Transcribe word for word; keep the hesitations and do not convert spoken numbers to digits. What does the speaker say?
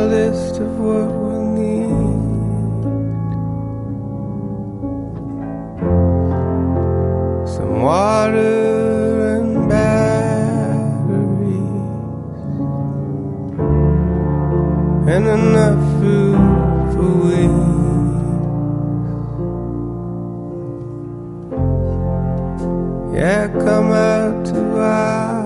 list of what we'll need. Some water and batteries, and enough food for weeks. Yeah, come out to our